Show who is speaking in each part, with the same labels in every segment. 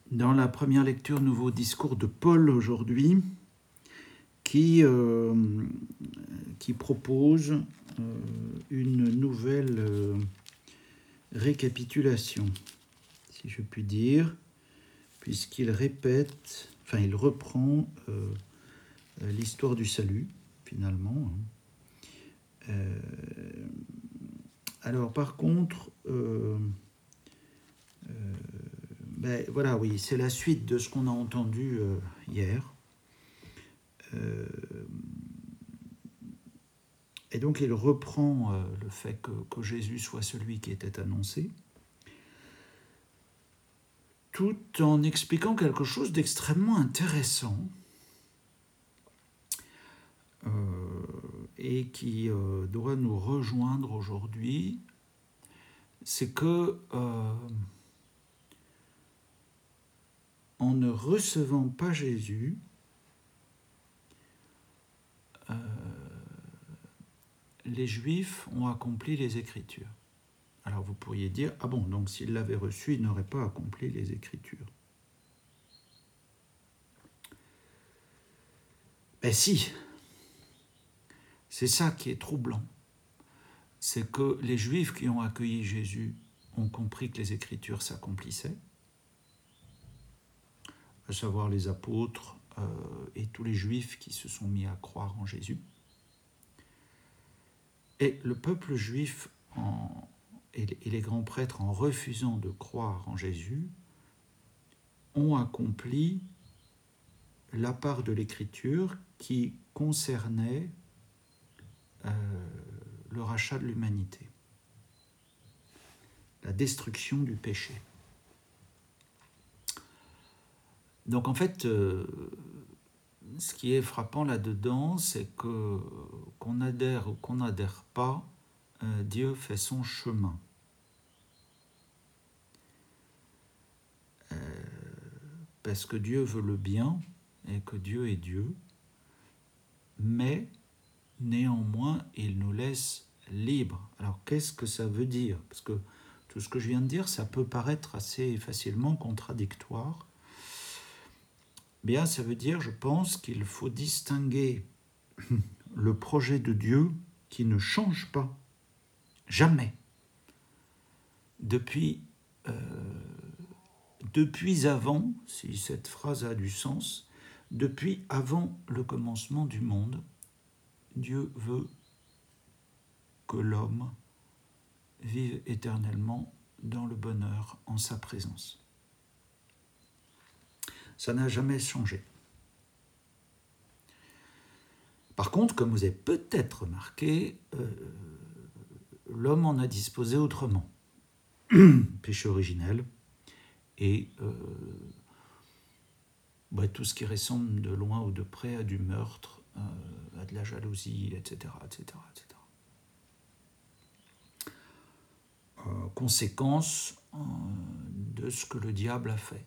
Speaker 1: dans la première lecture, nouveau discours de Paul aujourd'hui, qui propose une nouvelle récapitulation, si je puis dire, puisqu'il répète, il reprend l'histoire du salut, finalement. Alors, par contre, voilà, oui, c'est la suite de ce qu'on a entendu hier. Et donc, il reprend le fait que Jésus soit celui qui était annoncé, tout en expliquant quelque chose d'extrêmement intéressant et qui doit nous rejoindre aujourd'hui. C'est que en ne recevant pas Jésus, les Juifs ont accompli les Écritures. Alors vous pourriez dire, ah bon, donc s'ils l'avaient reçu, ils n'auraient pas accompli les Écritures. Ben si, c'est ça qui est troublant. C'est que les Juifs qui ont accueilli Jésus ont compris que les Écritures s'accomplissaient, à savoir les apôtres et tous les Juifs qui se sont mis à croire en Jésus. Et le peuple juif et les grands prêtres, en refusant de croire en Jésus, ont accompli la part de l'Écriture qui concernait le rachat de l'humanité, la destruction du péché. Donc en fait, ce qui est frappant là-dedans, c'est qu'on adhère ou qu'on n'adhère pas, Dieu fait son chemin. Parce que Dieu veut le bien et que Dieu est Dieu, mais néanmoins, il nous laisse libres. Alors, qu'est-ce que ça veut dire ? Parce que tout ce que je viens de dire, ça peut paraître assez facilement contradictoire. Bien, ça veut dire, je pense, qu'il faut distinguer le projet de Dieu qui ne change pas, jamais, depuis avant, si cette phrase a du sens, depuis avant le commencement du monde, Dieu veut que l'homme vive éternellement dans le bonheur en sa présence. Ça n'a jamais changé. Par contre, comme vous avez peut-être remarqué, l'homme en a disposé autrement. Péché originel et tout ce qui ressemble de loin ou de près à du meurtre, à de la jalousie, etc. Conséquence de ce que le diable a fait.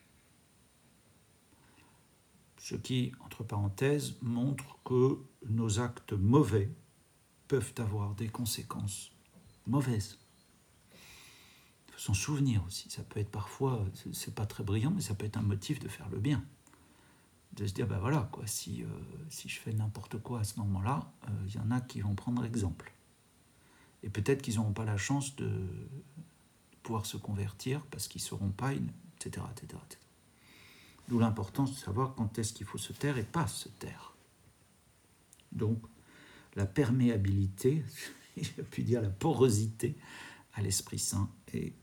Speaker 1: Ce qui, entre parenthèses, montre que nos actes mauvais peuvent avoir des conséquences mauvaises. Il faut s'en souvenir aussi. Ça peut être parfois, c'est pas très brillant, mais ça peut être un motif de faire le bien. De se dire, voilà, quoi, si je fais n'importe quoi à ce moment-là, y en a qui vont prendre exemple. Et peut-être qu'ils n'auront pas la chance de pouvoir se convertir parce qu'ils ne sauront pas, etc. D'où l'importance de savoir quand est-ce qu'il faut se taire et pas se taire. Donc, la perméabilité, je puis dire la porosité à l'Esprit Saint est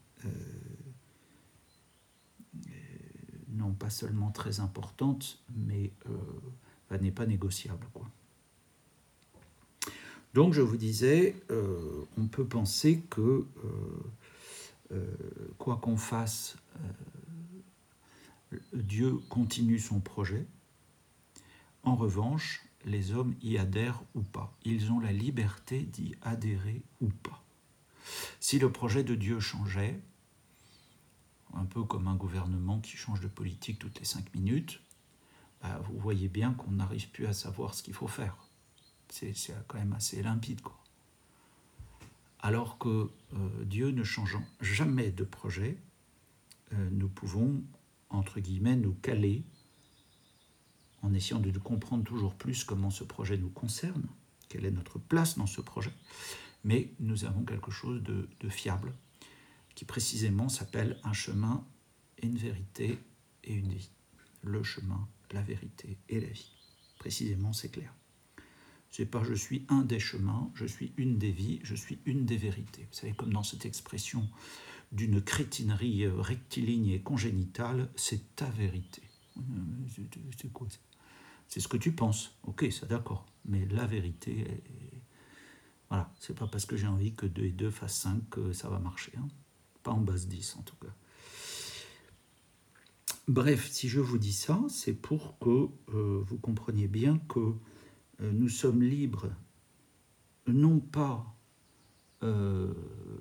Speaker 1: non pas seulement très importante, mais n'est pas négociable, quoi. Donc, je vous disais, on peut penser que quoi qu'on fasse, Dieu continue son projet. En revanche, les hommes y adhèrent ou pas. Ils ont la liberté d'y adhérer ou pas. Si le projet de Dieu changeait, un peu comme un gouvernement qui change de politique toutes les 5 minutes, vous voyez bien qu'on n'arrive plus à savoir ce qu'il faut faire. C'est quand même assez limpide, quoi. Alors que Dieu ne changeant jamais de projet, nous pouvons entre guillemets, nous caler en essayant de comprendre toujours plus comment ce projet nous concerne, quelle est notre place dans ce projet, mais nous avons quelque chose de fiable qui précisément s'appelle un chemin, une vérité et une vie. Le chemin, la vérité et la vie. Précisément, c'est clair. C'est pas je suis un des chemins, je suis une des vies, je suis une des vérités. Vous savez, comme dans cette expression d'une crétinerie rectiligne et congénitale, c'est ta vérité. C'est quoi ça? C'est ce que tu penses. Ok, ça d'accord. Mais la vérité, voilà, c'est pas parce que j'ai envie que 2 et 2 fassent 5 que ça va marcher. Hein. Pas en base 10 en tout cas. Bref, si je vous dis ça, c'est pour que vous compreniez bien que nous sommes libres, non pas de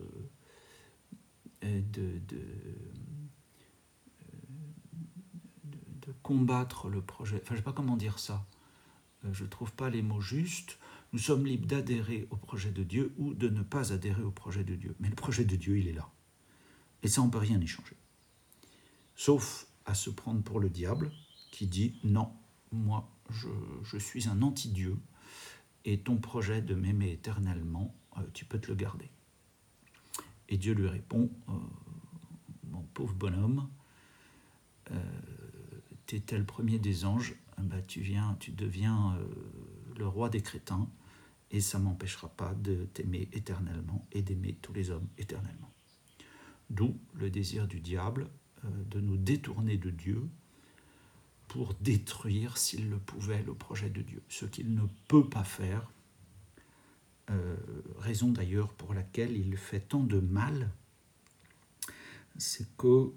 Speaker 1: combattre le projet. Enfin, je ne sais pas comment dire ça. Je ne trouve pas les mots justes. Nous sommes libres d'adhérer au projet de Dieu ou de ne pas adhérer au projet de Dieu. Mais le projet de Dieu, il est là. Et ça, on ne peut rien y changer. Sauf à se prendre pour le diable qui dit « Non, moi, je suis un anti-Dieu et ton projet de m'aimer éternellement, tu peux te le garder. » Et Dieu lui répond « Mon pauvre bonhomme, tu étais le premier des anges, bah, tu deviens le roi des crétins et ça ne m'empêchera pas de t'aimer éternellement et d'aimer tous les hommes éternellement. » D'où le désir du diable de nous détourner de Dieu pour détruire, s'il le pouvait, le projet de Dieu. Ce qu'il ne peut pas faire, raison d'ailleurs pour laquelle il fait tant de mal, c'est que,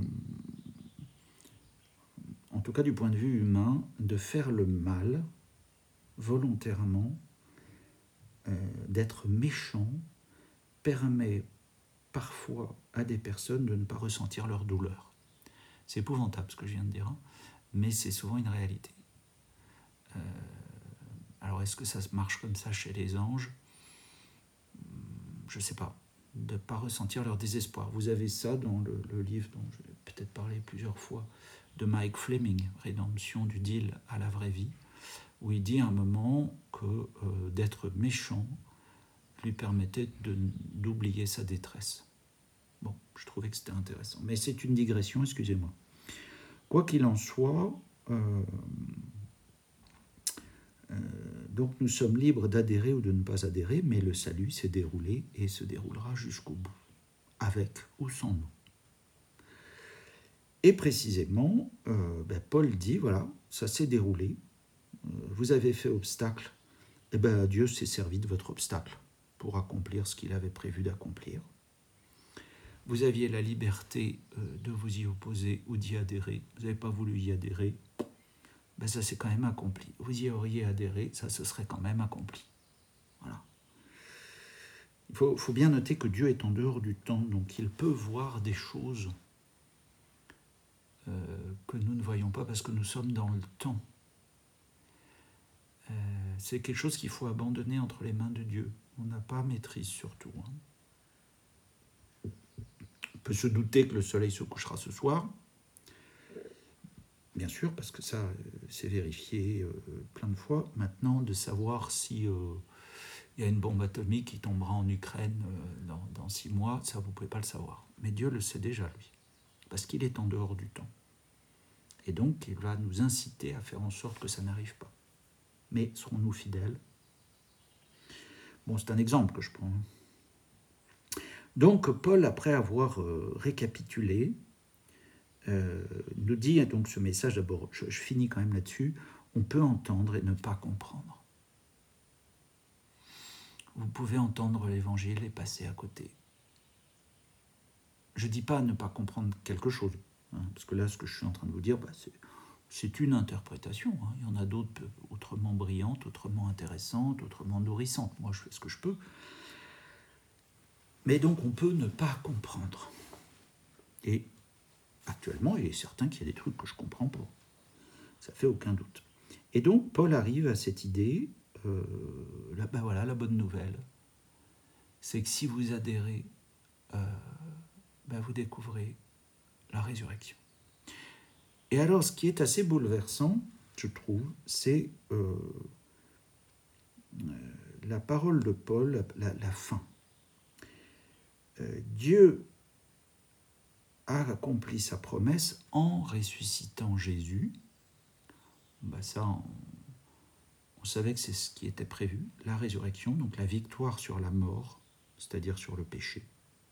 Speaker 1: en tout cas du point de vue humain, de faire le mal volontairement, d'être méchant, permet parfois à des personnes de ne pas ressentir leur douleur. C'est épouvantable ce que je viens de dire, hein, mais c'est souvent une réalité. Alors est-ce que ça marche comme ça chez les anges ? Je ne sais pas. De ne pas ressentir leur désespoir. Vous avez ça dans le livre dont je vais peut-être parler plusieurs fois, de Mike Fleming, Rédemption du deal à la vraie vie, où il dit à un moment que d'être méchant lui permettait d'oublier sa détresse. Bon, je trouvais que c'était intéressant. Mais c'est une digression, excusez-moi. Quoi qu'il en soit, donc nous sommes libres d'adhérer ou de ne pas adhérer, mais le salut s'est déroulé et se déroulera jusqu'au bout, avec ou sans nous. Et précisément, Paul dit, voilà, ça s'est déroulé, vous avez fait obstacle, et Dieu s'est servi de votre obstacle pour accomplir ce qu'il avait prévu d'accomplir. Vous aviez la liberté de vous y opposer ou d'y adhérer, vous n'avez pas voulu y adhérer, ça s'est quand même accompli. Vous y auriez adhéré, ça se serait quand même accompli. Voilà. Il faut bien noter que Dieu est en dehors du temps, donc il peut voir des choses que nous ne voyons pas parce que nous sommes dans le temps. C'est quelque chose qu'il faut abandonner entre les mains de Dieu. On n'a pas maîtrise sur tout. Hein. On peut se douter que le soleil se couchera ce soir, bien sûr, parce que ça, c'est vérifié plein de fois. Maintenant, de savoir si y a une bombe atomique qui tombera en Ukraine dans 6 mois, ça, vous ne pouvez pas le savoir. Mais Dieu le sait déjà, lui, parce qu'il est en dehors du temps. Et donc, il va nous inciter à faire en sorte que ça n'arrive pas. Mais serons-nous fidèles ? Bon, c'est un exemple que je prends. Donc, Paul, après avoir récapitulé, nous dit donc ce message, d'abord, je finis quand même là-dessus, on peut entendre et ne pas comprendre. Vous pouvez entendre l'évangile et passer à côté. Je ne dis pas ne pas comprendre quelque chose, hein, parce que là, ce que je suis en train de vous dire, c'est une interprétation. Hein. Il y en a d'autres autrement brillantes, autrement intéressantes, autrement nourrissantes. Moi, je fais ce que je peux. Mais donc, on peut ne pas comprendre. Et actuellement, il est certain qu'il y a des trucs que je ne comprends pas. Ça ne fait aucun doute. Et donc, Paul arrive à cette idée, voilà, la bonne nouvelle, c'est que si vous adhérez, vous découvrez la résurrection. Et alors, ce qui est assez bouleversant, je trouve, c'est la parole de Paul, la fin. Dieu a accompli sa promesse en ressuscitant Jésus. Ça, on savait que c'est ce qui était prévu, la résurrection, donc la victoire sur la mort, c'est-à-dire sur le péché.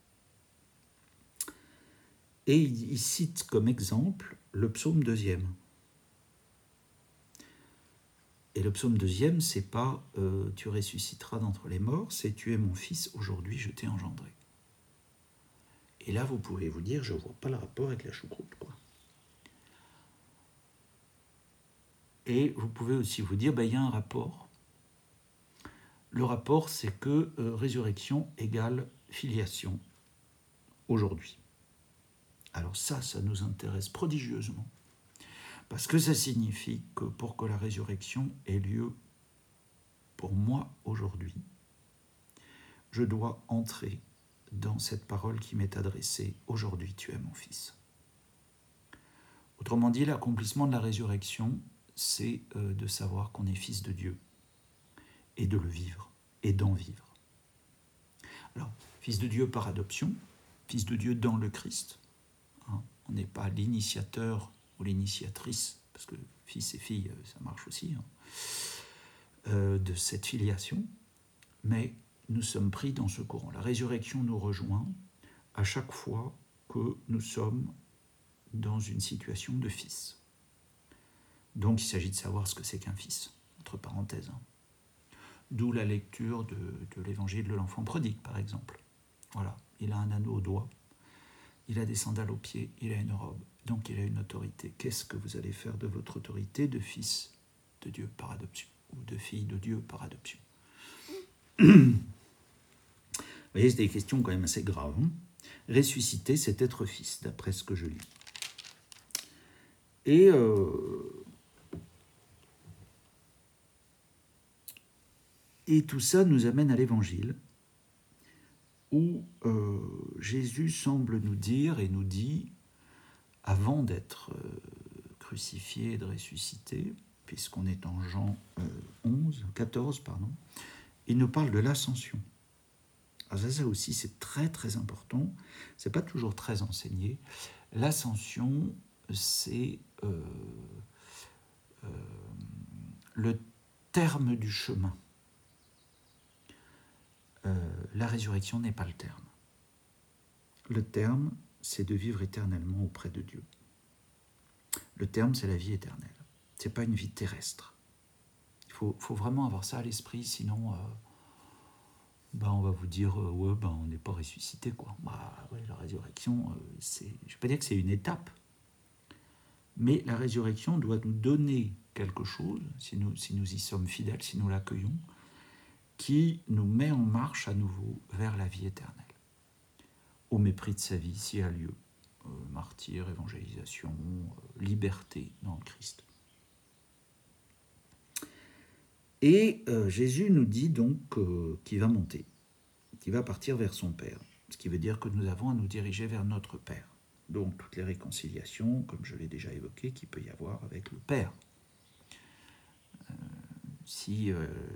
Speaker 1: Et il cite comme exemple le psaume 2e. Et le psaume 2e, c'est pas « tu ressusciteras d'entre les morts », c'est « tu es mon fils, aujourd'hui je t'ai engendré ». Et là, vous pouvez vous dire, je ne vois pas le rapport avec la choucroute, quoi. Et vous pouvez aussi vous dire, il y a un rapport. Le rapport, c'est que résurrection égale filiation aujourd'hui. Alors ça nous intéresse prodigieusement. Parce que ça signifie que pour que la résurrection ait lieu pour moi aujourd'hui, je dois entrer dans cette parole qui m'est adressée « Aujourd'hui, tu es mon fils ». Autrement dit, l'accomplissement de la résurrection, c'est de savoir qu'on est fils de Dieu et de le vivre et d'en vivre. Alors, fils de Dieu par adoption, fils de Dieu dans le Christ. Hein, on n'est pas l'initiateur ou l'initiatrice, parce que fils et fille, ça marche aussi, de cette filiation, mais nous sommes pris dans ce courant. La résurrection nous rejoint à chaque fois que nous sommes dans une situation de fils. Donc il s'agit de savoir ce que c'est qu'un fils, entre parenthèses. D'où la lecture de l'évangile de l'enfant prodigue, par exemple. Voilà, il a un anneau au doigt, il a des sandales aux pieds, il a une robe, donc il a une autorité. Qu'est-ce que vous allez faire de votre autorité de fils de Dieu par adoption, ou de fille de Dieu par adoption? Vous voyez, c'est des questions quand même assez graves. Ressusciter, c'est être fils, d'après ce que je lis. Et tout ça nous amène à l'Évangile, où Jésus semble nous dire et nous dit, avant d'être crucifié et de ressusciter, puisqu'on est en Jean 14, il nous parle de l'ascension. Alors ça aussi, c'est très très important. C'est pas toujours très enseigné. L'ascension, c'est le terme du chemin. La résurrection n'est pas le terme. Le terme, c'est de vivre éternellement auprès de Dieu. Le terme, c'est la vie éternelle. Ce n'est pas une vie terrestre. Il faut vraiment avoir ça à l'esprit, sinon on va vous dire on n'est pas ressuscité, quoi. La résurrection, je ne vais pas dire que c'est une étape, mais la résurrection doit nous donner quelque chose, si nous y sommes fidèles, si nous l'accueillons, qui nous met en marche à nouveau vers la vie éternelle. Au mépris de sa vie, s'il y a lieu. Martyr, évangélisation, liberté dans le Christ. Et Jésus nous dit donc qu'il va monter, qu'il va partir vers son Père. Ce qui veut dire que nous avons à nous diriger vers notre Père. Donc toutes les réconciliations, comme je l'ai déjà évoqué, qu'il peut y avoir avec le Père. Si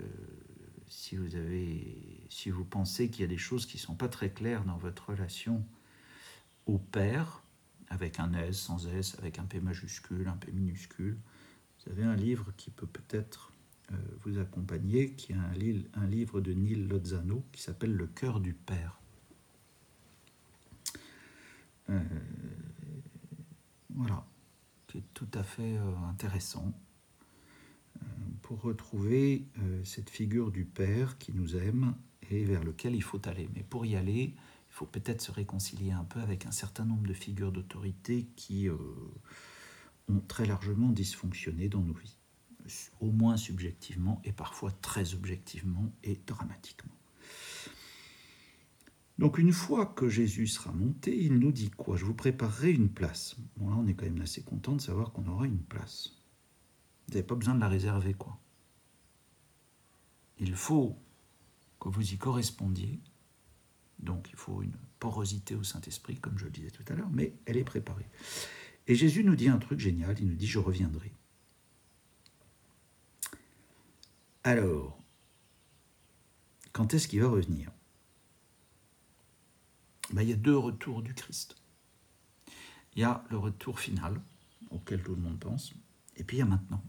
Speaker 1: vous pensez qu'il y a des choses qui ne sont pas très claires dans votre relation au Père, avec un S, sans S, avec un P majuscule, un P minuscule, vous avez un livre qui peut peut-être vous accompagner, qui est un livre de Neil Lozano qui s'appelle « Le cœur du Père ». Voilà, qui est tout à fait intéressant pour retrouver cette figure du Père qui nous aime et vers lequel il faut aller. Mais pour y aller, il faut peut-être se réconcilier un peu avec un certain nombre de figures d'autorité qui ont très largement dysfonctionné dans nos vies, au moins subjectivement et parfois très objectivement et dramatiquement. Donc une fois que Jésus sera monté, il nous dit quoi? Je vous préparerai une place. Bon là, on est quand même assez content de savoir qu'on aura une place. Vous n'avez pas besoin de la réserver, quoi. Il faut que vous y correspondiez. Donc il faut une porosité au Saint-Esprit, comme je le disais tout à l'heure, mais elle est préparée. Et Jésus nous dit un truc génial, il nous dit « je reviendrai ». Alors, quand est-ce qu'il va revenir ? Il y a 2 retours du Christ. Il y a le retour final, auquel tout le monde pense, et puis il y a maintenant.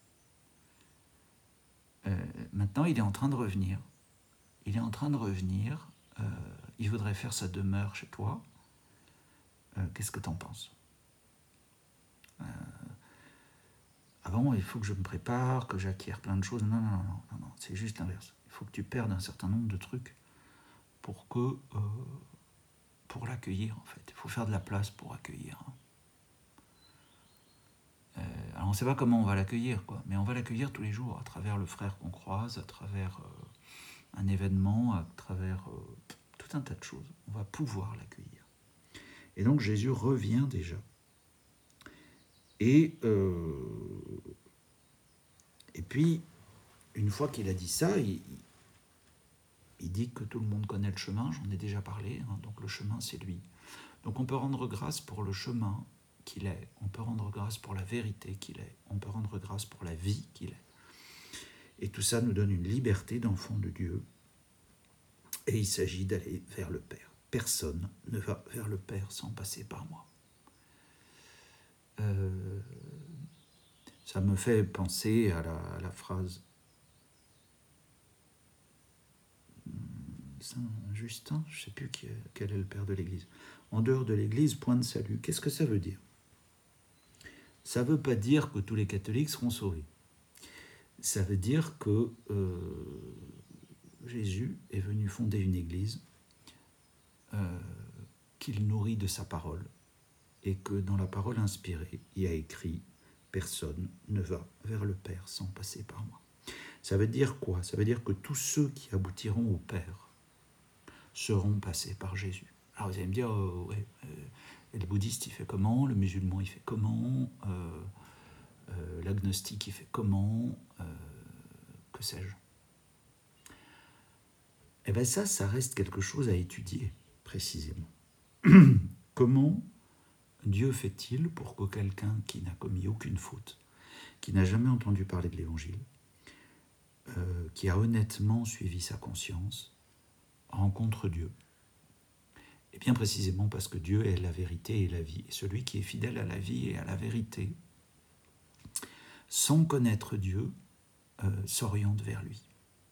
Speaker 1: Maintenant, il est en train de revenir. Il est en train de revenir. Il voudrait faire sa demeure chez toi. Qu'est-ce que tu en penses ? Ah bon, il faut que je me prépare, que j'acquière plein de choses. Non, c'est juste l'inverse. Il faut que tu perdes un certain nombre de trucs pour l'accueillir, en fait. Il faut faire de la place pour accueillir. Alors on ne sait pas comment on va l'accueillir, quoi, mais on va l'accueillir tous les jours, à travers le frère qu'on croise, à travers un événement, à travers tout un tas de choses. On va pouvoir l'accueillir. Et donc Jésus revient déjà. Et puis, une fois qu'il a dit ça, il dit que tout le monde connaît le chemin, j'en ai déjà parlé, donc le chemin c'est lui. Donc on peut rendre grâce pour le chemin qu'il est, on peut rendre grâce pour la vérité qu'il est, on peut rendre grâce pour la vie qu'il est. Et tout ça nous donne une liberté d'enfant de Dieu, et il s'agit d'aller vers le Père. Personne ne va vers le Père sans passer par moi. Ça me fait penser à la phrase Saint Justin, je ne sais plus quel est le père de l'Église. En dehors de l'Église, point de salut. Qu'est-ce que ça veut dire ? Ça ne veut pas dire que tous les catholiques seront sauvés. Ça veut dire que Jésus est venu fonder une Église qu'il nourrit de sa parole, et que dans la parole inspirée, il y a écrit « Personne ne va vers le Père sans passer par moi ». Ça veut dire quoi ? Ça veut dire que tous ceux qui aboutiront au Père seront passés par Jésus. Alors vous allez me dire, et le bouddhiste il fait comment ? Le musulman il fait comment ? L'agnostique il fait comment ? Que sais-je ? Eh bien ça reste quelque chose à étudier précisément. Comment Dieu fait-il pour que quelqu'un qui n'a commis aucune faute, qui n'a jamais entendu parler de l'Évangile, qui a honnêtement suivi sa conscience, rencontre Dieu ? Et bien précisément parce que Dieu est la vérité et la vie. Et celui qui est fidèle à la vie et à la vérité, sans connaître Dieu, s'oriente vers lui.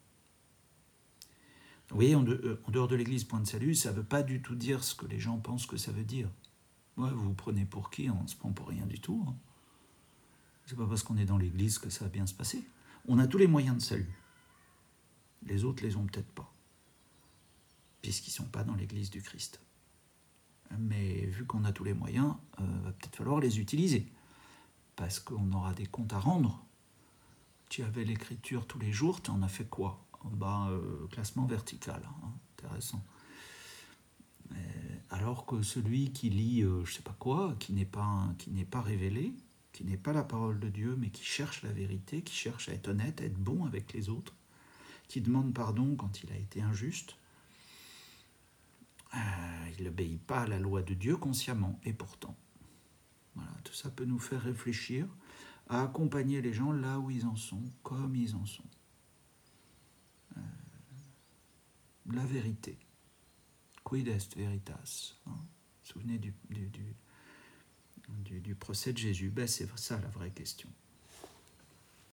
Speaker 1: Vous voyez, en dehors de l'Église, point de salut, ça ne veut pas du tout dire ce que les gens pensent que ça veut dire. Ouais, vous vous prenez pour qui ? On ne se prend pour rien du tout. C'est pas parce qu'on est dans l'Église que ça va bien se passer. On a tous les moyens de salut. Les autres les ont peut-être pas, puisqu'ils ne sont pas dans l'Église du Christ. Mais vu qu'on a tous les moyens, va peut-être falloir les utiliser, parce qu'on aura des comptes à rendre. Tu avais l'écriture tous les jours, tu en as fait quoi ? Classement vertical, intéressant. Alors que celui qui lit je sais pas quoi, qui n'est pas révélé, qui n'est pas la parole de Dieu, mais qui cherche la vérité, qui cherche à être honnête, à être bon avec les autres, qui demande pardon quand il a été injuste, il n'obéit pas à la loi de Dieu consciemment, et pourtant. Voilà, tout ça peut nous faire réfléchir à accompagner les gens là où ils en sont, comme ils en sont. La vérité. Quid est veritas ? Souvenez du procès de Jésus. C'est ça la vraie question.